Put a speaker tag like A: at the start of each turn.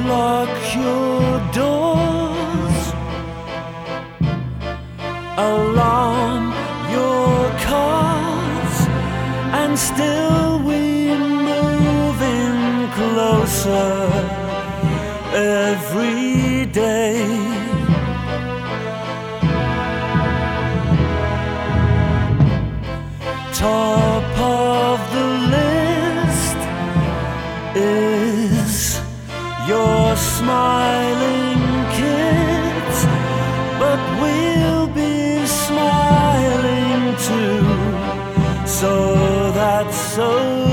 A: lock your doors, alarm your cars, and still we're moving closer every day. Top of the list is your smiling kids, but we'll be smiling too, so that's so